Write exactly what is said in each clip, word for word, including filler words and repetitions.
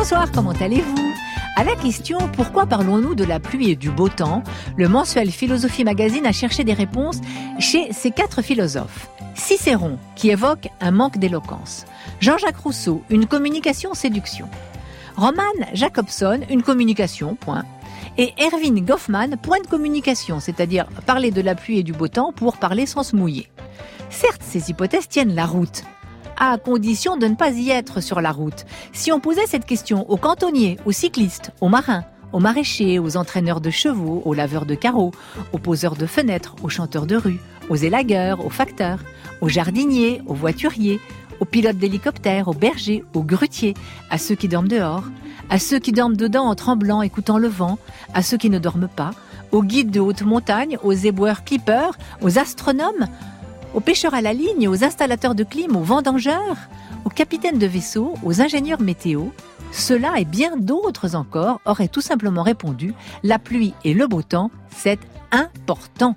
Bonsoir, comment allez-vous ? À la question « Pourquoi parlons-nous de la pluie et du beau temps ?», le mensuel Philosophie Magazine a cherché des réponses chez ces quatre philosophes. Cicéron, qui évoque un manque d'éloquence. Jean-Jacques Rousseau, une communication séduction. Roman Jacobson, une communication, point. Et Erving Goffman, point de communication, c'est-à-dire parler de la pluie et du beau temps pour parler sans se mouiller. Certes, ces hypothèses tiennent la route, à condition de ne pas y être sur la route. Si on posait cette question aux cantonniers, aux cyclistes, aux marins, aux maraîchers, aux entraîneurs de chevaux, aux laveurs de carreaux, aux poseurs de fenêtres, aux chanteurs de rue, aux élagueurs, aux facteurs, aux jardiniers, aux voituriers, aux pilotes d'hélicoptères, aux bergers, aux grutiers, à ceux qui dorment dehors, à ceux qui dorment dedans en tremblant, écoutant le vent, à ceux qui ne dorment pas, aux guides de haute montagne, aux éboueurs clippers, aux astronomes, aux pêcheurs à la ligne, aux installateurs de clim, aux vendangeurs, aux capitaines de vaisseaux, aux ingénieurs météo, ceux-là et bien d'autres encore auraient tout simplement répondu « La pluie et le beau temps, c'est important ».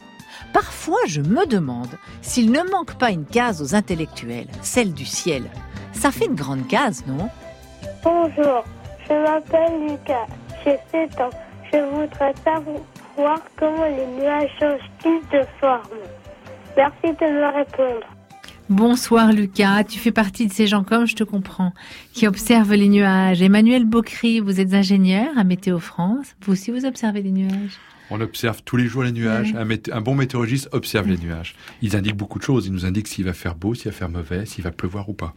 Parfois, je me demande s'il ne manque pas une case aux intellectuels, celle du ciel. Ça fait une grande case, non ? Bonjour, je m'appelle Lucas, j'ai sept ans. Je voudrais savoir comment les nuages changent-ils de forme. Merci de me répondre. Bonsoir Lucas, tu fais partie de ces gens comme je te comprends, qui observent les nuages. Emmanuel Bocry, vous êtes ingénieur à Météo France. Vous aussi, vous observez les nuages ? On observe tous les jours les nuages. Ouais. Un, mété- un bon météorologiste observe ouais. les nuages. Ils indiquent beaucoup de choses. Ils nous indiquent s'il va faire beau, s'il va faire mauvais, s'il va pleuvoir ou pas.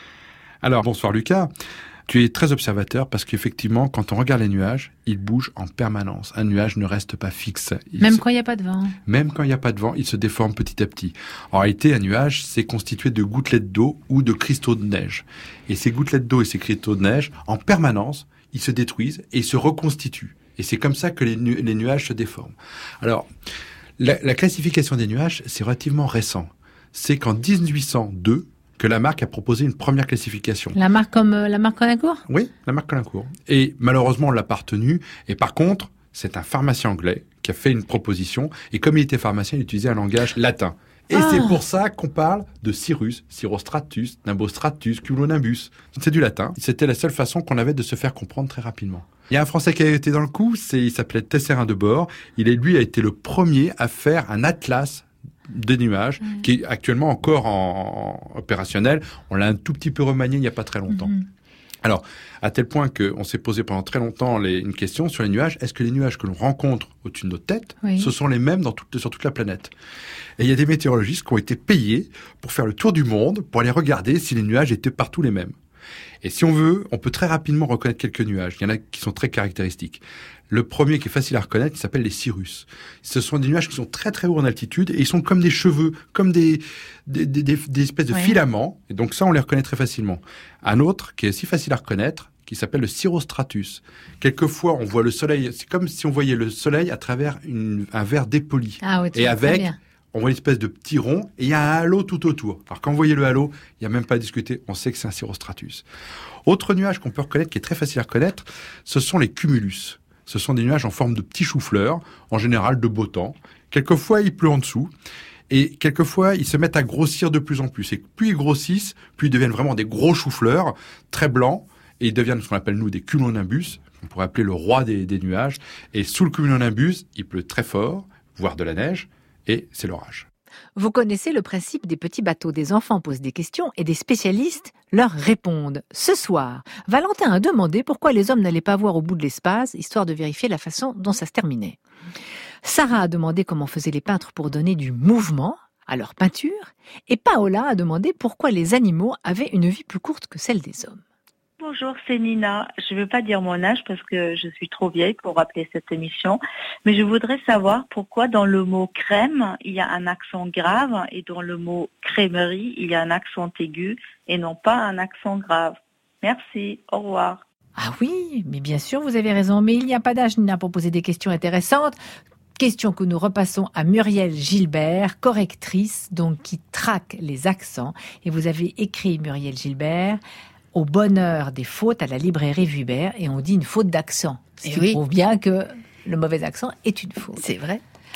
Alors, bonsoir Lucas. Tu es très observateur parce qu'effectivement, quand on regarde les nuages, ils bougent en permanence. Un nuage ne reste pas fixe. Il Même se... quand il n'y a pas de vent. Même quand il n'y a pas de vent, il se déforme petit à petit. En réalité, un nuage, c'est constitué de gouttelettes d'eau ou de cristaux de neige. Et ces gouttelettes d'eau et ces cristaux de neige, en permanence, ils se détruisent et ils se reconstituent. Et c'est comme ça que les, nu- les nuages se déforment. Alors, la, la classification des nuages, c'est relativement récent. C'est qu'en dix-huit cent deux, que la marque a proposé une première classification. La marque comme euh, la marque Colincourt ? Oui, la marque Colincourt. Et malheureusement, on l'a pas retenue. Et par contre, c'est un pharmacien anglais qui a fait une proposition. Et comme il était pharmacien, il utilisait un langage latin. Et ah. c'est pour ça qu'on parle de Cirrus, Cirrostratus, Nimbostratus, Cumulonimbus. C'est du latin. C'était la seule façon qu'on avait de se faire comprendre très rapidement. Il y a un Français qui a été dans le coup, c'est, il s'appelait Tesserin de Bord. Il est, lui, a été le premier à faire un atlas des nuages, mmh. qui est actuellement encore en, en opérationnel. On l'a un tout petit peu remanié il n'y a pas très longtemps. Mmh. Alors, à tel point qu'on s'est posé pendant très longtemps les, une question sur les nuages. Est-ce que les nuages que l'on rencontre au-dessus de notre tête, oui. ce sont les mêmes dans toute, sur toute la planète ? Et il y a des météorologistes qui ont été payés pour faire le tour du monde, pour aller regarder si les nuages étaient partout les mêmes. Et si on veut, on peut très rapidement reconnaître quelques nuages. Il y en a qui sont très caractéristiques. Le premier qui est facile à reconnaître, il s'appelle les cirrus. Ce sont des nuages qui sont très très hauts en altitude et ils sont comme des cheveux, comme des, des, des, des, des espèces de ouais. filaments. Et donc ça, on les reconnaît très facilement. Un autre qui est aussi facile à reconnaître, qui s'appelle le cirrostratus. Quelquefois, on voit le soleil, c'est comme si on voyait le soleil à travers une, un verre dépoli. Ah oui, et avec, on voit une espèce de petit rond et il y a un halo tout autour. Alors quand vous voyez le halo, il n'y a même pas à discuter, on sait que c'est un cirrostratus. Autre nuage qu'on peut reconnaître, qui est très facile à reconnaître, ce sont les cumulus. Ce sont des nuages en forme de petits choux-fleurs, en général de beau temps. Quelquefois, il pleut en dessous. Et quelquefois, ils se mettent à grossir de plus en plus. Et plus ils grossissent, plus ils deviennent vraiment des gros choux-fleurs, très blancs. Et ils deviennent ce qu'on appelle, nous, des cumulonimbus. On pourrait appeler le roi des, des nuages. Et sous le cumulonimbus, il pleut très fort, voire de la neige. Et c'est l'orage. Vous connaissez le principe des petits bateaux. Des enfants posent des questions et des spécialistes leur répondent. Ce soir, Valentin a demandé pourquoi les hommes n'allaient pas voir au bout de l'espace, histoire de vérifier la façon dont ça se terminait. Sarah a demandé comment faisaient les peintres pour donner du mouvement à leur peinture. Et Paola a demandé pourquoi les animaux avaient une vie plus courte que celle des hommes. Bonjour, c'est Nina. Je ne veux pas dire mon âge parce que je suis trop vieille pour rappeler cette émission, mais je voudrais savoir pourquoi dans le mot crème, il y a un accent grave et dans le mot crèmerie, il y a un accent aigu et non pas un accent grave. Merci, au revoir. Ah oui, mais bien sûr, vous avez raison, mais il n'y a pas d'âge, Nina, pour poser des questions intéressantes. Question que nous repassons à Muriel Gilbert, correctrice, donc qui traque les accents. Et vous avez écrit, Muriel Gilbert, au bonheur des fautes à la librairie Vuibert, et on dit une faute d'accent. Ce qui oui. prouve bien que le mauvais accent est une faute. C'est vrai.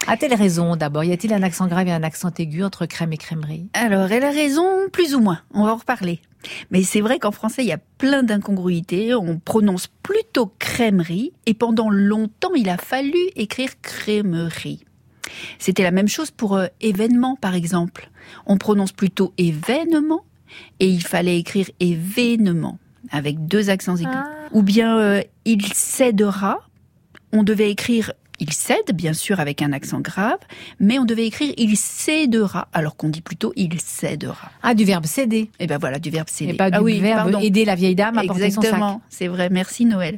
A-t-elle raison d'abord? Y a-t-il un accent grave et un accent aigu entre crème et crèmerie? Alors, elle a raison, plus ou moins. On va en reparler. Mais c'est vrai qu'en français, il y a plein d'incongruités. On prononce plutôt crèmerie et pendant longtemps, il a fallu écrire crèmerie. C'était la même chose pour euh, événement, par exemple. On prononce plutôt événement et il fallait écrire événement avec deux accents aigus. Ah. Ou bien euh, il cédera. On devait écrire il cède, bien sûr, avec un accent grave, mais on devait écrire il cédera, alors qu'on dit plutôt il cédera. Ah, du verbe céder. Et ben voilà, du verbe céder. Et pas ah du oui, verbe pardon. aider la vieille dame à porter son sac. Exactement, c'est vrai. Merci Noël.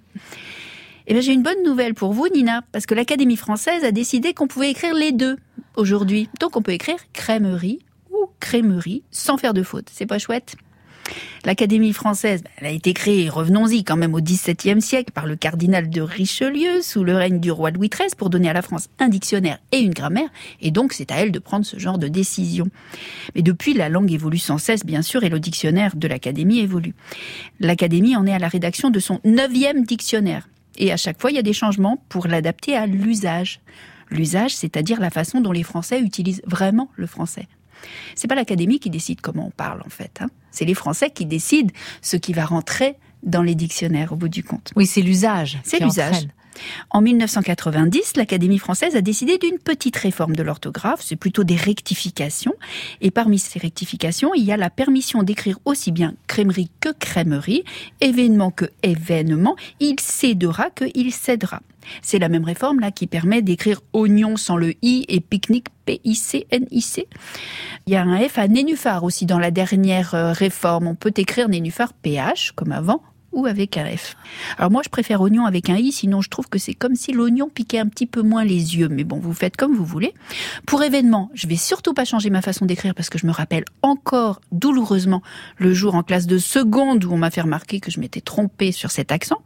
Eh bien, j'ai une bonne nouvelle pour vous, Nina, parce que l'Académie française a décidé qu'on pouvait écrire les deux aujourd'hui. Donc, on peut écrire crèmerie ou crémerie sans faire de faute. C'est pas chouette? L'Académie française, elle a été créée, revenons-y, quand même au dix-septième siècle par le cardinal de Richelieu sous le règne du roi Louis treize pour donner à la France un dictionnaire et une grammaire. Et donc, c'est à elle de prendre ce genre de décision. Mais depuis, la langue évolue sans cesse, bien sûr, et le dictionnaire de l'Académie évolue. L'Académie en est à la rédaction de son neuvième dictionnaire. Et à chaque fois, il y a des changements pour l'adapter à l'usage. L'usage, c'est-à-dire la façon dont les Français utilisent vraiment le français. C'est pas l'Académie qui décide comment on parle, en fait. Hein. C'est les Français qui décident ce qui va rentrer dans les dictionnaires, au bout du compte. Oui, c'est l'usage. C'est l'usage. Entraîne. En mille neuf cent quatre-vingt-dix, l'Académie française a décidé d'une petite réforme de l'orthographe. C'est plutôt des rectifications. Et parmi ces rectifications, il y a la permission d'écrire aussi bien crèmerie que crèmerie, événement que événement, il cédera que il cédera. C'est la même réforme là qui permet d'écrire oignon sans le i et pique-nique P I C N I C. Il y a un F à nénuphar aussi dans la dernière réforme. On peut écrire nénuphar P H comme avant ou avec un F. Alors moi je préfère oignon avec un i, sinon je trouve que c'est comme si l'oignon piquait un petit peu moins les yeux. Mais bon, vous faites comme vous voulez. Pour événement, je vais surtout pas changer ma façon d'écrire parce que je me rappelle encore douloureusement le jour en classe de seconde où on m'a fait remarquer que je m'étais trompée sur cet accent.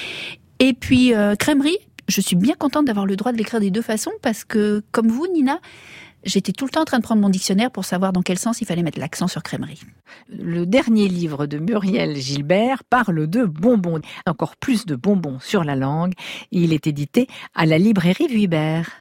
Et puis euh, crèmerie, je suis bien contente d'avoir le droit de l'écrire des deux façons parce que, comme vous, Nina, j'étais tout le temps en train de prendre mon dictionnaire pour savoir dans quel sens il fallait mettre l'accent sur crèmerie. Le dernier livre de Muriel Gilbert parle de bonbons. Encore plus de bonbons sur la langue. Il est édité à la librairie Vuibert.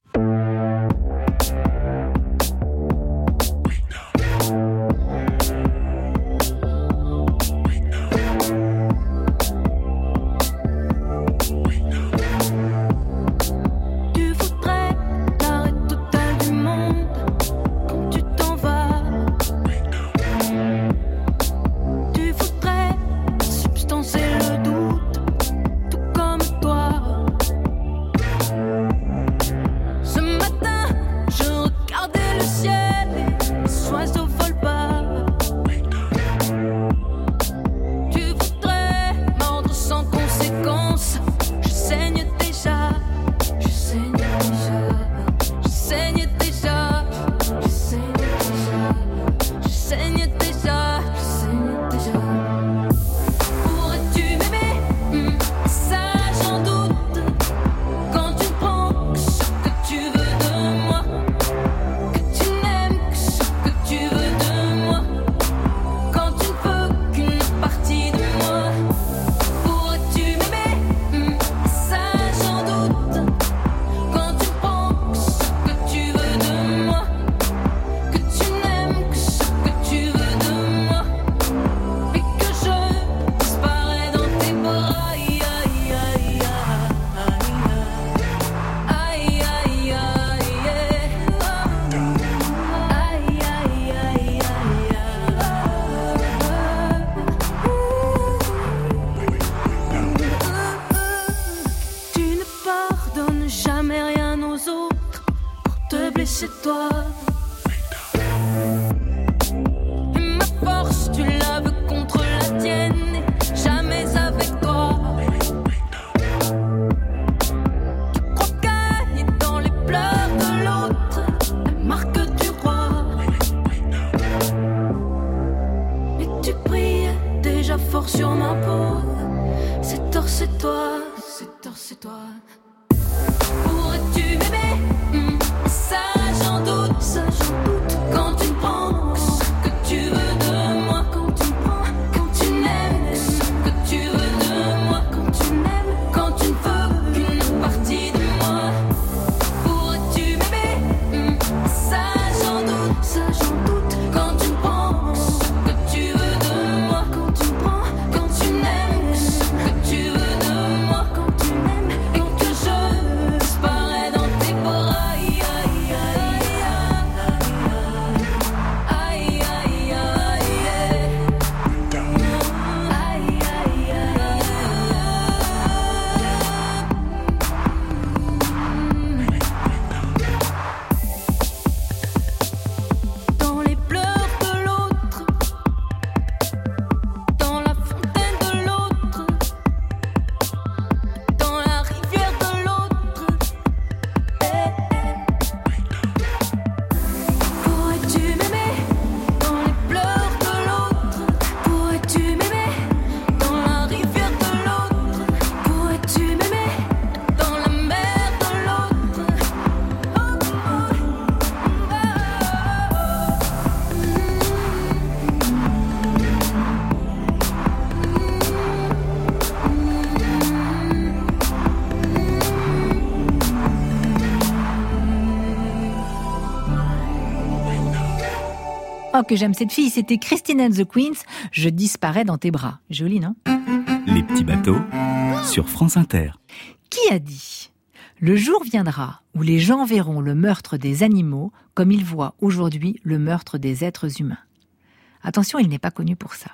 Oh, que j'aime cette fille, c'était Christine and the Queens, Je disparais dans tes bras. Joli, non? Les petits bateaux sur France Inter. Qui a dit ? Le jour viendra où les gens verront le meurtre des animaux comme ils voient aujourd'hui le meurtre des êtres humains. Attention, il n'est pas connu pour ça.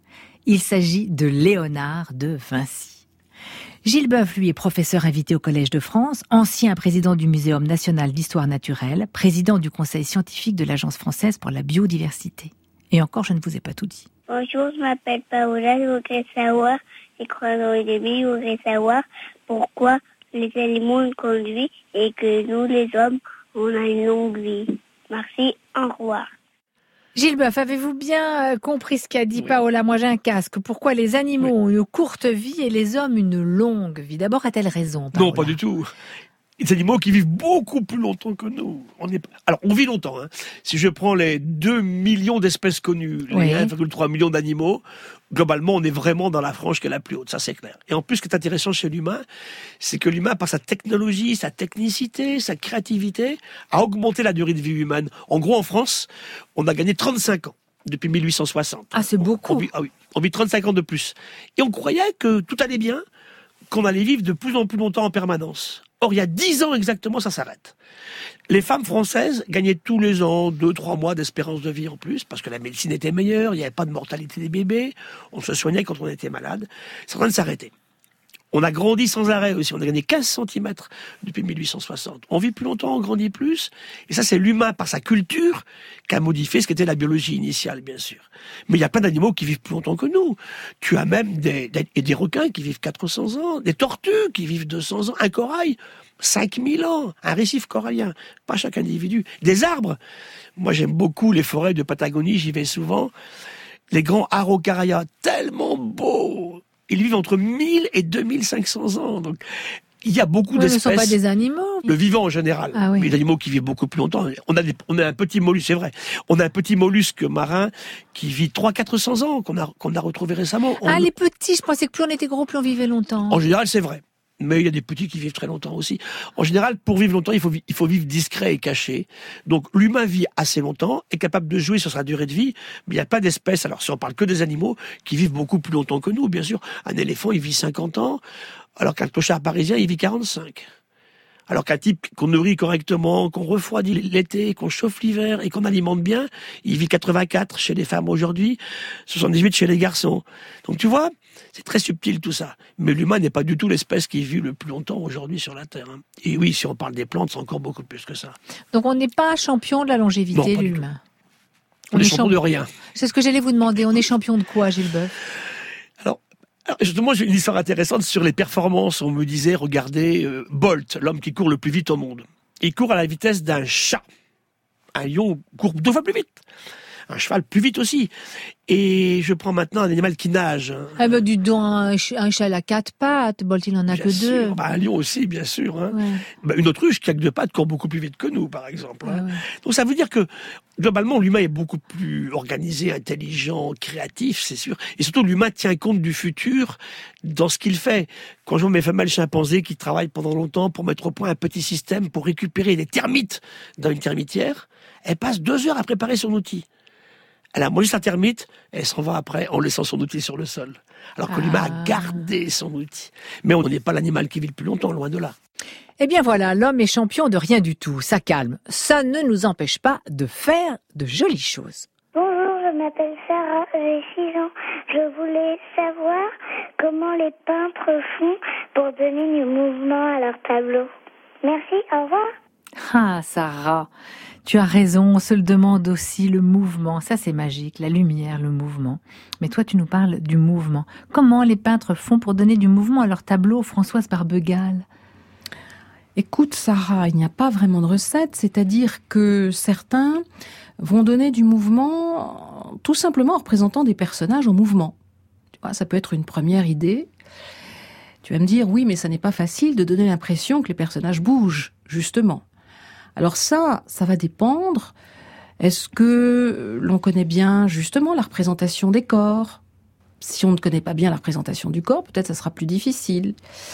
Il s'agit de Léonard de Vinci. Gilles Boeuf, lui, est professeur invité au Collège de France, ancien président du Muséum national d'histoire naturelle, président du Conseil scientifique de l'Agence française pour la biodiversité. Et encore, je ne vous ai pas tout dit. Bonjour, je m'appelle Paola, je voudrais savoir, j'ai crois dans le début, je voudrais savoir pourquoi les animaux nous conduisent et que nous, les hommes, on a une longue vie. Merci, au revoir. Gilles Boeuf, avez-vous bien compris ce qu'a dit Oui. Paola ? Moi, j'ai un casque. Pourquoi les animaux Oui. ont une courte vie et les hommes une longue vie ? D'abord, a-t-elle raison, Paola ? Non, pas du tout. Les animaux qui vivent beaucoup plus longtemps que nous. On est... Alors, on vit longtemps. Hein. Si je prends les deux millions d'espèces connues, les Oui. un virgule trois millions d'animaux, globalement, on est vraiment dans la frange qui est la plus haute. Ça, c'est clair. Et en plus, ce qui est intéressant chez l'humain, c'est que l'humain, par sa technologie, sa technicité, sa créativité, a augmenté la durée de vie humaine. En gros, en France, on a gagné trente-cinq ans depuis mille huit cent soixante. Ah, c'est beaucoup. On vit, ah oui, on vit trente-cinq ans de plus. Et on croyait que tout allait bien, qu'on allait vivre de plus en plus longtemps en permanence. Or, il y a dix ans exactement, ça s'arrête. Les femmes françaises gagnaient tous les ans deux, trois mois d'espérance de vie en plus, parce que la médecine était meilleure, il n'y avait pas de mortalité des bébés, on se soignait quand on était malade. C'est en train de s'arrêter. On a grandi sans arrêt aussi, on a gagné quinze centimètres depuis mille huit cent soixante. On vit plus longtemps, on grandit plus, et ça c'est l'humain par sa culture qui a modifié ce qu'était la biologie initiale, bien sûr. Mais il y a plein d'animaux qui vivent plus longtemps que nous. Tu as même des, des, et des requins qui vivent quatre cents ans, des tortues qui vivent deux cents ans, un corail, cinq mille ans, un récif corallien, pas chaque individu. Des arbres, moi j'aime beaucoup les forêts de Patagonie, j'y vais souvent, les grands araucaria, tellement beaux. Ils vivent entre mille et deux mille cinq cents ans. Donc, il y a beaucoup Oui, d'espèces. ce ne sont pas des animaux. Le vivant en général. Ah oui. Mais les animaux qui vivent beaucoup plus longtemps. On a, des, on a un petit mollusque, c'est vrai. On a un petit mollusque marin qui vit trois cents à quatre cents ans, qu'on a, qu'on a retrouvé récemment. Ah, On- les petits, je pensais que plus on était gros, plus on vivait longtemps. En général, c'est vrai. Mais il y a des petits qui vivent très longtemps aussi. En général, pour vivre longtemps, il faut, vi- il faut vivre discret et caché. Donc, l'humain vit assez longtemps, est capable de jouer sur sa durée de vie, mais il n'y a pas d'espèces, alors si on parle que des animaux, qui vivent beaucoup plus longtemps que nous, bien sûr. Un éléphant, il vit cinquante ans, alors qu'un clochard parisien, il vit quarante-cinq. Alors qu'un type qu'on nourrit correctement, qu'on refroidit l'été, qu'on chauffe l'hiver et qu'on alimente bien, il vit quatre-vingt-quatre chez les femmes aujourd'hui, soixante-dix-huit chez les garçons. Donc tu vois, c'est très subtil tout ça. Mais l'humain n'est pas du tout l'espèce qui vit le plus longtemps aujourd'hui sur la Terre. hein. Et oui, si on parle des plantes, c'est encore beaucoup plus que ça. Donc on n'est pas champion de la Non, longévité, pas du l'humain. On, est champion de rien. C'est ce que j'allais vous demander. On est champion de quoi, Gilles Boeuf ? Alors, alors, justement, j'ai une histoire intéressante sur les performances. On me disait, regardez, euh, Bolt, l'homme qui court le plus vite au monde. Il court à la vitesse d'un chat. Un lion court deux fois plus vite. Un cheval plus vite aussi. Et je prends maintenant un animal qui nage. hein. Ah ben, du don, un, ch- un chat à quatre pattes. Bolt, il en a Bien que sûr. deux. Bah, un lion aussi, bien sûr. hein. Ouais, Bah, une autruche qui a que deux pattes court beaucoup plus vite que nous, par exemple. hein. ouais, ouais. Donc ça veut dire que, globalement, l'humain est beaucoup plus organisé, intelligent, créatif, c'est sûr. Et surtout, l'humain tient compte du futur dans ce qu'il fait. Quand je vois mes femelles chimpanzés qui travaillent pendant longtemps pour mettre au point un petit système pour récupérer des termites dans une termitière, elles passent deux heures à préparer son outil. Elle a mangé sa termite, et elle s'en va après en laissant son outil sur le sol. Alors que Ah. l'humain a gardé son outil. Mais on n'est pas l'animal qui vit le plus longtemps, loin de là. Eh bien voilà, l'homme est champion de rien du tout. Ça calme. Ça ne nous empêche pas de faire de jolies choses. Bonjour, je m'appelle Sarah, j'ai six ans. Je voulais savoir comment les peintres font pour donner du mouvement à leur tableau. Merci, au revoir. Ah, Sarah, tu as raison, on se le demande aussi, le mouvement. Ça, c'est magique, la lumière, le mouvement. Mais toi, tu nous parles du mouvement. Comment les peintres font pour donner du mouvement à leur tableau, Françoise Barbegal ? Écoute, Sarah, il n'y a pas vraiment de recette, c'est-à-dire que certains vont donner du mouvement tout simplement en représentant des personnages en mouvement. Tu vois, ça peut être une première idée. Tu vas me dire, oui, mais ça n'est pas facile de donner l'impression que les personnages bougent, justement. Alors ça, ça va dépendre. Est-ce que l'on connaît bien, justement, la représentation des corps ? Si on ne connaît pas bien la représentation du corps, peut-être ça sera plus difficile.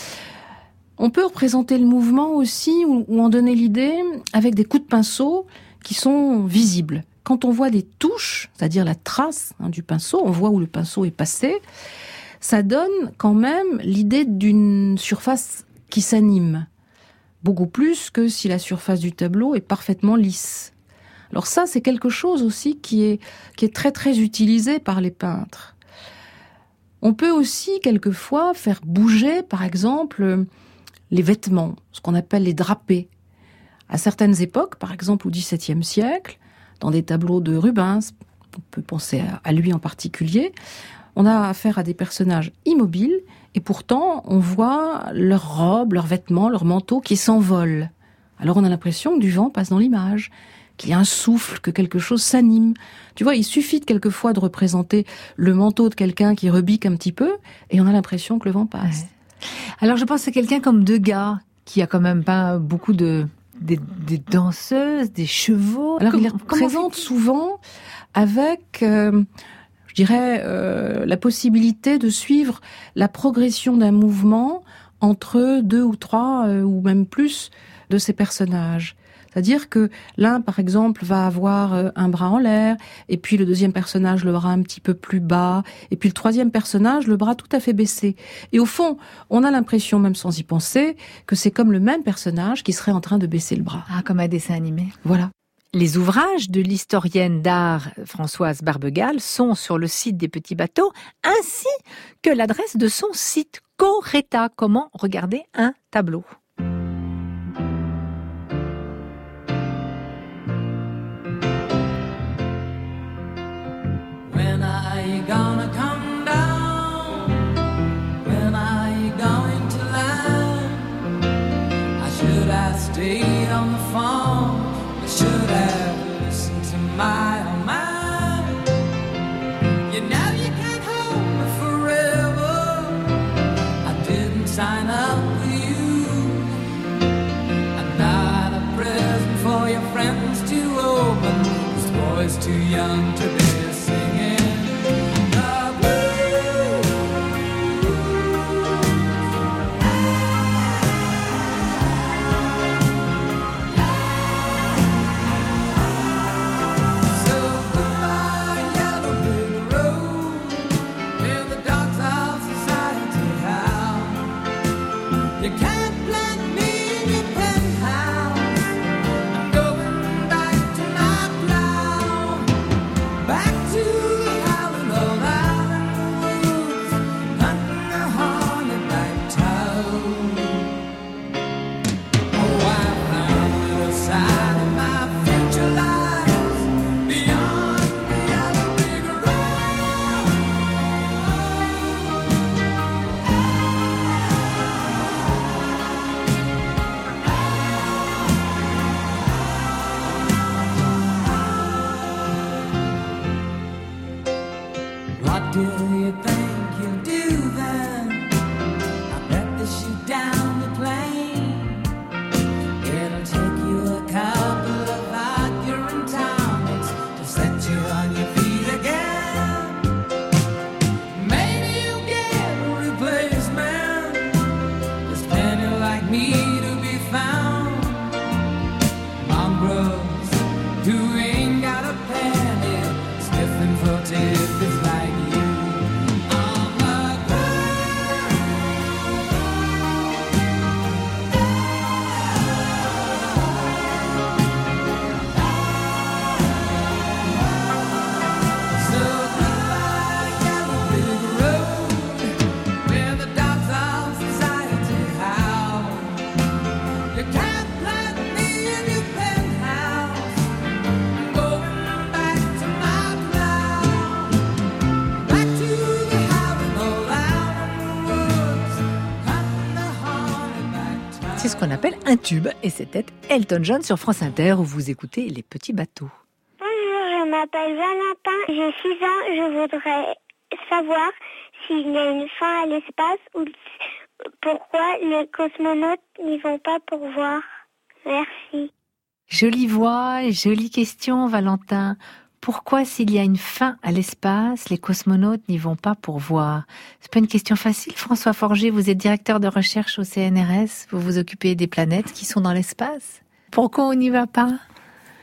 On peut représenter le mouvement aussi, ou, ou en donner l'idée, avec des coups de pinceau qui sont visibles. quand on voit des touches, c'est-à-dire la trace hein, du pinceau, on voit où le pinceau est passé, ça donne quand même l'idée d'une surface qui s'anime. Beaucoup plus que si la surface du tableau est parfaitement lisse. Alors ça, c'est quelque chose aussi qui est, qui est très très utilisé par les peintres. On peut aussi quelquefois faire bouger, par exemple, les vêtements, ce qu'on appelle les drapés. À certaines époques, par exemple au dix-septième siècle, dans des tableaux de Rubens, on peut penser à lui en particulier, on a affaire à des personnages immobiles et pourtant on voit leurs robes, leurs vêtements, leurs manteaux qui s'envolent. Alors on a l'impression que du vent passe dans l'image, qu'il y a un souffle, que quelque chose s'anime. Tu vois, il suffit de quelquefois de représenter le manteau de quelqu'un qui rebique un petit peu et on a l'impression que le vent passe. Ouais. Alors je pense à quelqu'un comme Degas, qui a quand même peint beaucoup de des, des danseuses, des chevaux. Alors Comme, il les représente souvent avec... Euh, je dirais, euh, la possibilité de suivre la progression d'un mouvement entre deux ou trois, euh, ou même plus, de ces personnages. C'est-à-dire que l'un, par exemple, va avoir euh, un bras en l'air, et puis le deuxième personnage, le bras un petit peu plus bas, et puis le troisième personnage, le bras tout à fait baissé. Et au fond, on a l'impression, même sans y penser, que c'est comme le même personnage qui serait en train de baisser le bras. Ah, comme un dessin animé. Voilà. Les ouvrages de l'historienne d'art Françoise Barbegal sont sur le site des Petits Bateaux, ainsi que l'adresse de son site Coretta. Comment regarder un tableau. When are you gonna come down? When are you going to land? I should have stayed on the phone. Should have listened to my own mind. You know you can't hold me forever. I didn't sign up with you. I'm not a present for your friends to open. This boy's too young to be singing the blues. You can't plant me in your penthouse. I'm going back to my plow, back to the howling old island woods, hunting a hornet-back toad. Oh, I found a little side of my future lies beyond the other big road. What do you think you'll do then? I bet they shoot down the plane. It'll take you a couple of Accurate tonics to set you on your feet again. Maybe you'll get a replacement. There's plenty like me to be found. Mongrels who ain't got a penny, sniffing for tidbits like you. On the ground. So goodbye, yellow brick road, where the dogs of society howl. You can't plant me in your penthouse. I'm going back to my plow, back to the howling old island woods, hunting the hornet-back toad. C'est ce qu'on appelle un tube, et c'était Elton John sur France Inter, où vous écoutez Les Petits Bateaux. Bonjour, je m'appelle Valentin, j'ai six ans. Je voudrais savoir s'il y a une fin à l'espace ou pourquoi les cosmonautes n'y vont pas pour voir. Merci. Jolie voix et jolie question, Valentin. Pourquoi, s'il y a une fin à l'espace, les cosmonautes n'y vont pas pour voir? C'est pas une question facile, François Forger. Vous êtes directeur de recherche au C N R S. Vous vous occupez des planètes qui sont dans l'espace. Pourquoi on n'y va pas?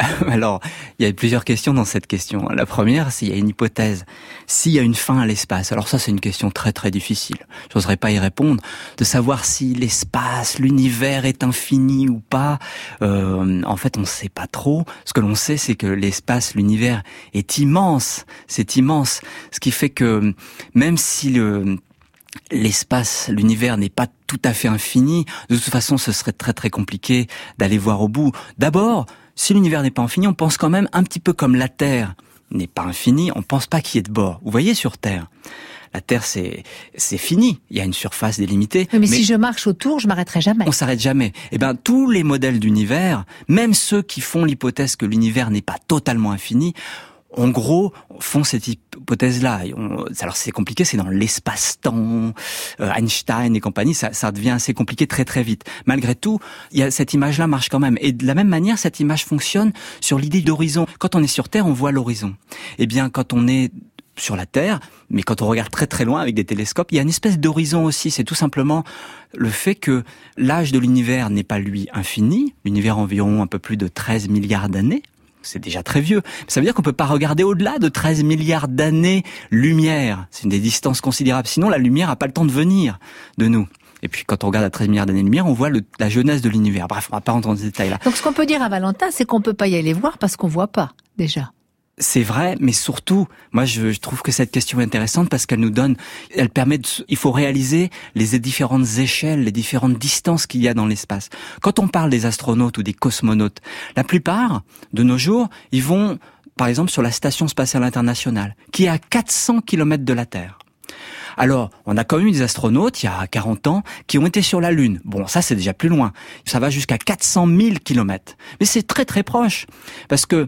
Alors, il y a plusieurs questions dans cette question. La première, s'il y a une hypothèse, s'il y a une fin à l'espace. Alors ça, c'est une question très très difficile. Je n'oserais pas y répondre. De savoir si l'espace, l'univers est infini ou pas, euh, en fait, on ne sait pas trop. Ce que l'on sait, c'est que l'espace, l'univers est immense. C'est immense. Ce qui fait que même si le... l'espace, l'univers n'est pas tout à fait infini, de toute façon, ce serait très très compliqué d'aller voir au bout. D'abord, si l'univers n'est pas infini, on pense quand même un petit peu comme la Terre n'est pas infinie, on pense pas qu'il y ait de bord. Vous voyez, sur Terre, la Terre, c'est c'est fini. Il y a une surface délimitée. Mais, mais si je marche autour, je m'arrêterai jamais. On s'arrête jamais. Eh ben, tous les modèles d'univers, même ceux qui font l'hypothèse que l'univers n'est pas totalement infini, en gros, font cette hypothèse-là. On, alors c'est compliqué, c'est dans l'espace-temps, euh, Einstein et compagnie, ça, ça devient assez compliqué très très vite. Malgré tout, il y a, cette image-là marche quand même. Et de la même manière, cette image fonctionne sur l'idée d'horizon. Quand on est sur Terre, on voit l'horizon. Eh bien, quand on est sur la Terre, mais quand on regarde très très loin avec des télescopes, il y a une espèce d'horizon aussi. C'est tout simplement le fait que l'âge de l'univers n'est pas, lui, infini. L'univers a environ un peu plus de treize milliards d'années. C'est déjà très vieux. Ça veut dire qu'on peut pas regarder au-delà de treize milliards d'années-lumière. C'est une des distances considérables. Sinon, la lumière a pas le temps de venir de nous. Et puis, quand on regarde à treize milliards d'années-lumière, on voit le, la jeunesse de l'univers. Bref, on va pas rentrer dans ces détails-là. Donc, ce qu'on peut dire à Valentin, c'est qu'on peut pas y aller voir parce qu'on voit pas, déjà. C'est vrai, mais surtout, moi, je, je trouve que cette question est intéressante parce qu'elle nous donne, elle permet de, il faut réaliser les différentes échelles, les différentes distances qu'il y a dans l'espace. Quand on parle des astronautes ou des cosmonautes, la plupart, de nos jours, ils vont, par exemple, sur la Station Spatiale Internationale, qui est à quatre cents kilomètres de la Terre. Alors, on a quand même eu des astronautes, il y a quarante ans, qui ont été sur la Lune. Bon, ça, c'est déjà plus loin. Ça va jusqu'à quatre cent mille kilomètres. Mais c'est très, très proche. Parce que,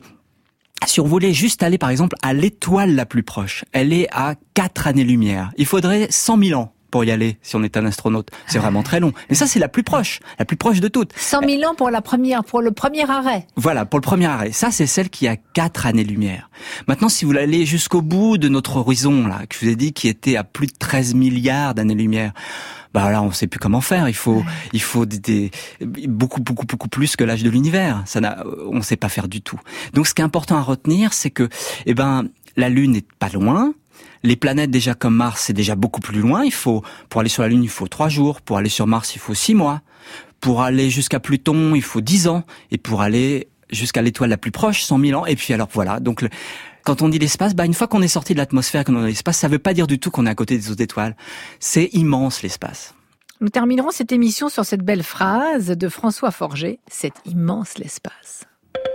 si on voulait juste aller, par exemple, à l'étoile la plus proche, elle est à quatre années-lumière. Il faudrait cent mille ans pour y aller, si on est un astronaute. C'est vraiment très long. Mais ça, c'est la plus proche, la plus proche de toutes. cent mille ans pour la première, pour le premier arrêt. Voilà, pour le premier arrêt. Ça, c'est celle qui a quatre années-lumière. Maintenant, si vous voulez aller jusqu'au bout de notre horizon, là, que je vous ai dit, qui était à plus de treize milliards d'années-lumière, bah là, on sait plus comment faire. Il faut, ouais. il faut des, des, beaucoup, beaucoup, beaucoup plus que l'âge de l'univers. Ça n'a, on sait pas faire du tout. Donc, ce qui est important à retenir, c'est que, eh ben, la Lune n'est pas loin. Les planètes déjà comme Mars, c'est déjà beaucoup plus loin. Il faut, pour aller sur la Lune, il faut trois jours. Pour aller sur Mars, il faut six mois. Pour aller jusqu'à Pluton, il faut dix ans. Et pour aller jusqu'à l'étoile la plus proche, cent mille ans. Et puis alors, voilà. Donc, le, quand on dit l'espace, bah, une fois qu'on est sorti de l'atmosphère, qu'on est dans l'espace, ça veut pas dire du tout qu'on est à côté des autres étoiles. C'est immense, l'espace. Nous terminerons cette émission sur cette belle phrase de François Forget. C'est immense, l'espace.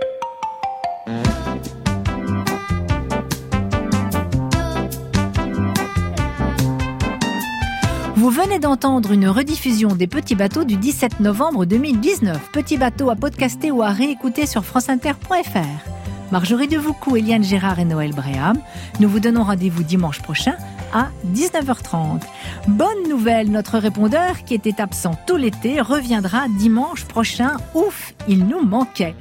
Vous venez d'entendre une rediffusion des Petits Bateaux du dix-sept novembre deux mille dix-neuf. Petits Bateaux à podcaster ou à réécouter sur franceinter point f r. Marjorie Devoucou, Eliane Gérard et Noël Bréham. Nous vous donnons rendez-vous dimanche prochain à dix-neuf heures trente. Bonne nouvelle, notre répondeur qui était absent tout l'été reviendra dimanche prochain. Ouf, il nous manquait.